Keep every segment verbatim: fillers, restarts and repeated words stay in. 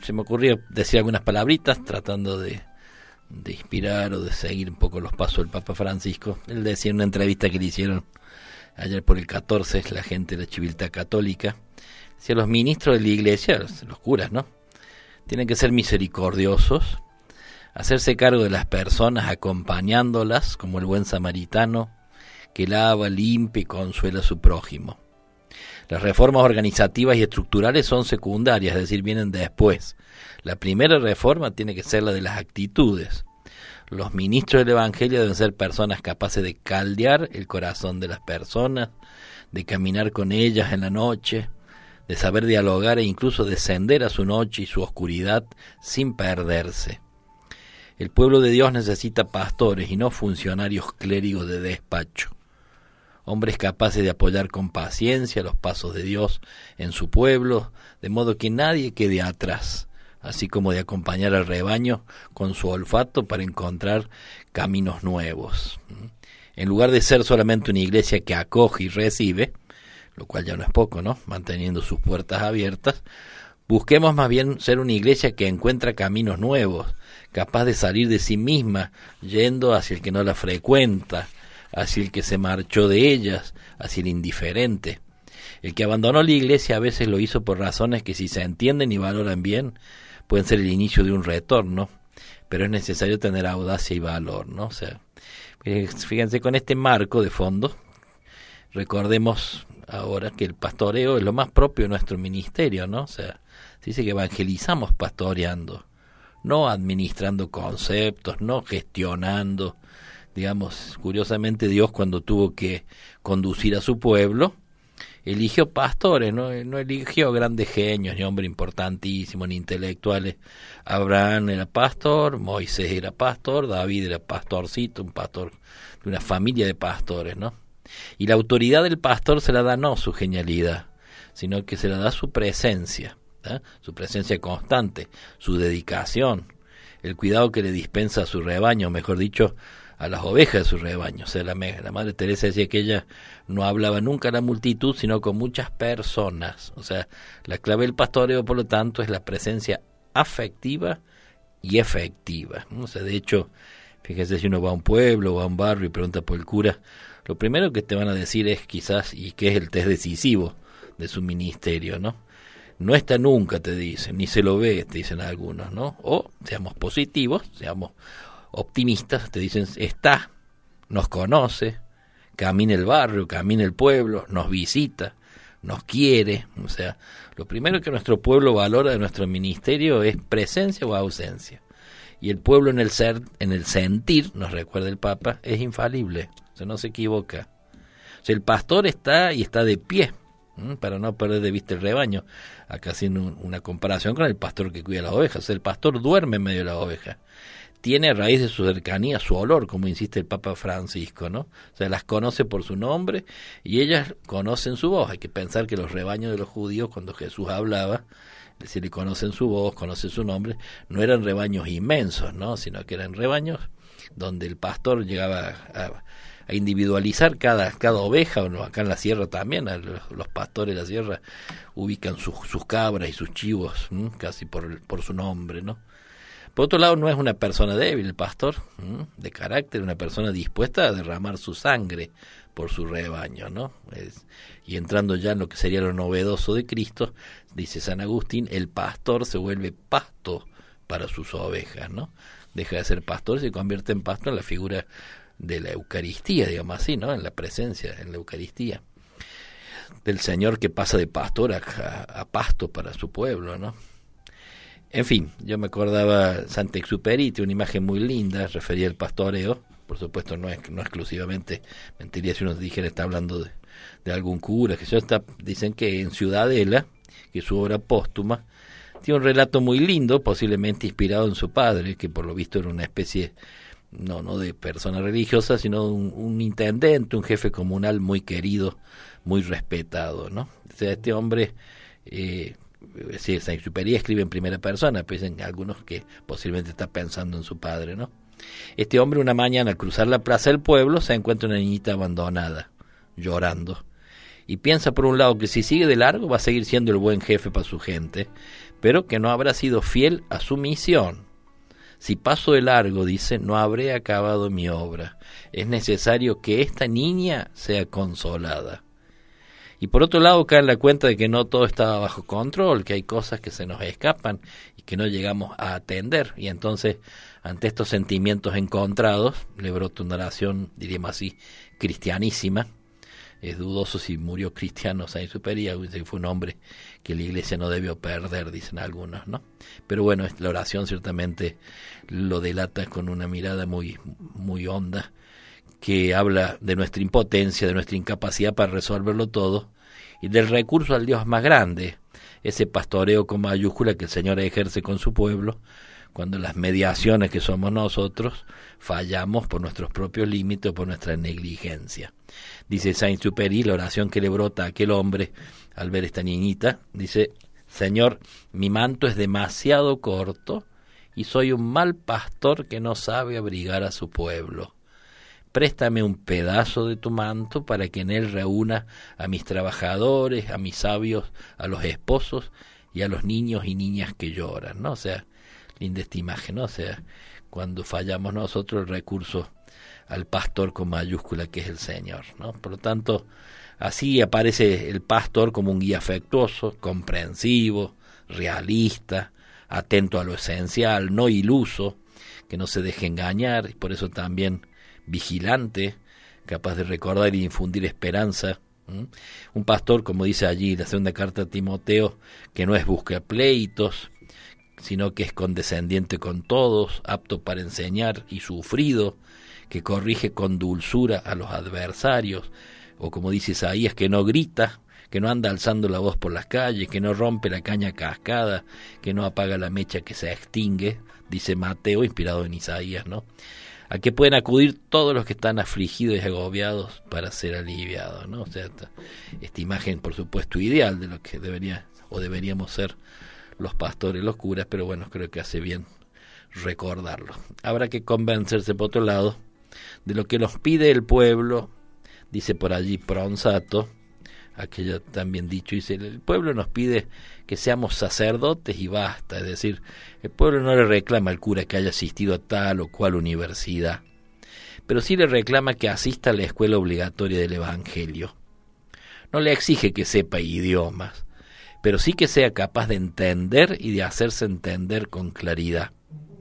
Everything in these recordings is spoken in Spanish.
se me ocurrió decir algunas palabritas tratando de, de inspirar o de seguir un poco los pasos del Papa Francisco. Él decía en una entrevista que le hicieron ayer por el catorce, la gente de la Civiltà Católica, decía: los ministros de la Iglesia, los, los curas, ¿no?, tienen que ser misericordiosos, hacerse cargo de las personas acompañándolas como el buen samaritano que lava, limpia y consuela a su prójimo. Las reformas organizativas y estructurales son secundarias, es decir, vienen después. La primera reforma tiene que ser la de las actitudes. Los ministros del Evangelio deben ser personas capaces de caldear el corazón de las personas, de caminar con ellas en la noche, de saber dialogar e incluso descender a su noche y su oscuridad sin perderse. El pueblo de Dios necesita pastores y no funcionarios clérigos de despacho. Hombres capaces de apoyar con paciencia los pasos de Dios en su pueblo, de modo que nadie quede atrás, así como de acompañar al rebaño con su olfato para encontrar caminos nuevos. En lugar de ser solamente una iglesia que acoge y recibe, lo cual ya no es poco, ¿no?, manteniendo sus puertas abiertas, busquemos más bien ser una iglesia que encuentra caminos nuevos, capaz de salir de sí misma, yendo hacia el que no la frecuenta, hacia el que se marchó de ellas, hacia el indiferente. El que abandonó la iglesia a veces lo hizo por razones que, si se entienden y valoran bien, pueden ser el inicio de un retorno, pero es necesario tener audacia y valor, ¿no? O sea, fíjense, con este marco de fondo, recordemos ahora que el pastoreo es lo más propio de nuestro ministerio, ¿no? O sea, se dice que evangelizamos pastoreando, no administrando conceptos, no gestionando. Digamos, curiosamente, Dios, cuando tuvo que conducir a su pueblo, eligió pastores, no, no eligió grandes genios, ni hombres importantísimos, ni intelectuales. Abraham era pastor, Moisés era pastor, David era pastorcito, un pastor de una familia de pastores, ¿no? Y la autoridad del pastor se la da no su genialidad, sino que se la da su presencia, ¿eh? Su presencia constante, su dedicación, el cuidado que le dispensa a su rebaño, mejor dicho, a las ovejas de su rebaño. O sea, la, la Madre Teresa decía que ella no hablaba nunca a la multitud, sino con muchas personas. O sea, la clave del pastoreo, por lo tanto, es la presencia afectiva y efectiva. O sea, de hecho, fíjese, si uno va a un pueblo o a un barrio y pregunta por el cura, lo primero que te van a decir es quizás, y que es el test decisivo de su ministerio, ¿no? No está nunca, te dicen, ni se lo ve, te dicen algunos, ¿no? O seamos positivos, seamos optimistas, te dicen está, nos conoce, camina el barrio, camina el pueblo, nos visita, nos quiere. O sea, lo primero que nuestro pueblo valora de nuestro ministerio es presencia o ausencia. Y el pueblo en el ser, en el sentir, nos recuerda el Papa, es infalible, o sea, no se equivoca. O sea, el pastor está y está de pie, ¿m? para no perder de vista el rebaño. Acá haciendo un, una comparación con el pastor que cuida las ovejas. O sea, el pastor duerme en medio de las ovejas. Tiene a raíz de su cercanía su olor, como insiste el Papa Francisco, ¿no? O sea, las conoce por su nombre y ellas conocen su voz. Hay que pensar que los rebaños de los judíos, cuando Jesús hablaba, es decir, le conocen su voz, conocen su nombre, no eran rebaños inmensos, ¿no?, sino que eran rebaños donde el pastor llegaba a, a individualizar cada, cada oveja. Bueno, acá en la sierra también, los, los pastores de la sierra ubican sus, sus cabras y sus chivos, ¿m? casi por, por su nombre, ¿no? Por otro lado, no es una persona débil el pastor, ¿m? de carácter, una persona dispuesta a derramar su sangre por su rebaño, ¿no? Es, y entrando ya en lo que sería lo novedoso de Cristo, dice San Agustín, el pastor se vuelve pasto para sus ovejas, ¿no? Deja de ser pastor y se convierte en pasto en la figura de la Eucaristía, digamos así, ¿no? En la presencia, en la Eucaristía, del Señor que pasa de pastor a, a, a pasto para su pueblo, ¿no? En fin, yo me acordaba Saint-Exupéry, tiene una imagen muy linda, refería al pastoreo, por supuesto no es no exclusivamente, mentiría si uno dijera está hablando de, de algún cura, que yo está, dicen que en Ciudadela, que es su obra póstuma, tiene un relato muy lindo, posiblemente inspirado en su padre, que por lo visto era una especie, no no de persona religiosa, sino un, un intendente, un jefe comunal muy querido, muy respetado, ¿no? O sea, este hombre... Eh, Sí, Saint-Exupéry escribe en primera persona, pues en algunos que posiblemente está pensando en su padre, ¿no? Este hombre una mañana al cruzar la plaza del pueblo se encuentra una niñita abandonada, llorando, y piensa por un lado que si sigue de largo va a seguir siendo el buen jefe para su gente, pero que no habrá sido fiel a su misión. Si paso de largo, dice, no habré acabado mi obra. Es necesario que esta niña sea consolada. Y por otro lado, cae en la cuenta de que no todo está bajo control, que hay cosas que se nos escapan y que no llegamos a atender. Y entonces, ante estos sentimientos encontrados, le brota una oración, diríamos así, cristianísima. Es dudoso si murió cristiano Saint-Exupéry, fue un hombre que la iglesia no debió perder, dicen algunos, ¿no? Pero bueno, la oración ciertamente lo delata con una mirada muy, muy honda, que habla de nuestra impotencia, de nuestra incapacidad para resolverlo todo, y del recurso al Dios más grande, ese pastoreo con mayúscula que el Señor ejerce con su pueblo, cuando las mediaciones que somos nosotros fallamos por nuestros propios límites o por nuestra negligencia. Dice Saint-Exupéry, la oración que le brota a aquel hombre al ver esta niñita, dice: Señor, mi manto es demasiado corto y soy un mal pastor que no sabe abrigar a su pueblo. Préstame un pedazo de tu manto para que en él reúna a mis trabajadores, a mis sabios, a los esposos y a los niños y niñas que lloran, ¿no? O sea, linda esta imagen, ¿no? O sea, cuando fallamos nosotros, el recurso al pastor con mayúscula, que es el Señor, ¿no? Por lo tanto, así aparece el pastor como un guía afectuoso, comprensivo, realista, atento a lo esencial, no iluso, que no se deje engañar, y por eso también vigilante, capaz de recordar y infundir esperanza. ¿Mm? Un pastor, como dice allí la segunda carta a Timoteo, que no es busca pleitos, sino que es condescendiente con todos, apto para enseñar y sufrido, que corrige con dulzura a los adversarios, o como dice Isaías, que no grita, que no anda alzando la voz por las calles, que no rompe la caña cascada, que no apaga la mecha que se extingue, dice Mateo, inspirado en Isaías, ¿no? A que pueden acudir todos los que están afligidos y agobiados para ser aliviados, ¿no? O sea, esta, esta imagen, por supuesto, ideal de lo que debería o deberíamos ser los pastores, los curas, pero bueno, creo que hace bien recordarlo. Habrá que convencerse, por otro lado, de lo que nos pide el pueblo, dice por allí Pronsato, aquello también dicho, dice, el pueblo nos pide que seamos sacerdotes y basta, es decir, el pueblo no le reclama al cura que haya asistido a tal o cual universidad, pero sí le reclama que asista a la escuela obligatoria del Evangelio. No le exige que sepa idiomas, pero sí que sea capaz de entender y de hacerse entender con claridad.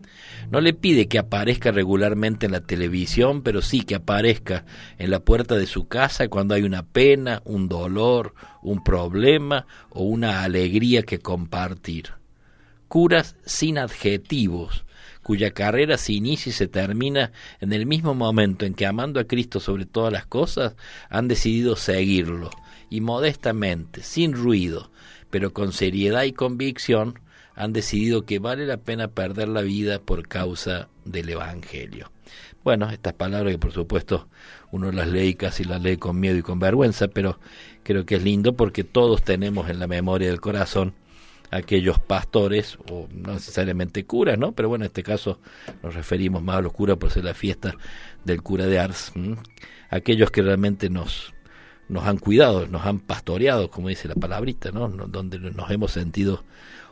No le pide que aparezca regularmente en la televisión, pero sí que aparezca en la puerta de su casa cuando hay una pena, un dolor, un problema o una alegría que compartir. Curas sin adjetivos, cuya carrera se inicia y se termina en el mismo momento en que, amando a Cristo sobre todas las cosas, han decidido seguirlo, y modestamente, sin ruido, pero con seriedad y convicción, han decidido que vale la pena perder la vida por causa del Evangelio. Bueno, estas palabras que por supuesto uno las lee y casi las lee con miedo y con vergüenza, pero creo que es lindo porque todos tenemos en la memoria del corazón aquellos pastores, o no necesariamente curas, ¿no? Pero bueno, en este caso nos referimos más a los curas por ser la fiesta del cura de Ars, ¿m? Aquellos que realmente nos, nos han cuidado, nos han pastoreado, como dice la palabrita, ¿no? Donde nos hemos sentido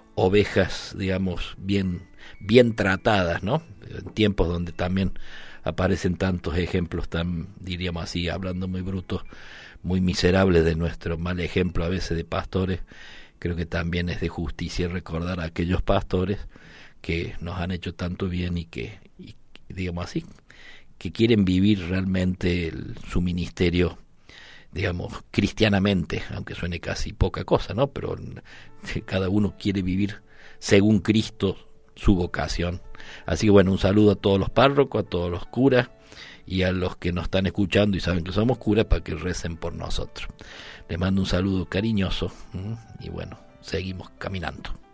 ovejas, digamos, bien, bien tratadas, ¿no? En tiempos donde también aparecen tantos ejemplos tan, diríamos así, hablando muy brutos, muy miserables de nuestro mal ejemplo a veces de pastores. Creo que también es de justicia recordar a aquellos pastores que nos han hecho tanto bien y que, y, digamos así, que quieren vivir realmente el, su ministerio, digamos, cristianamente, aunque suene casi poca cosa, ¿no? Pero cada uno quiere vivir según Cristo su vocación. Así que bueno, un saludo a todos los párrocos, a todos los curas y a los que nos están escuchando y saben que somos curas para que recen por nosotros. Les mando un saludo cariñoso y bueno, seguimos caminando.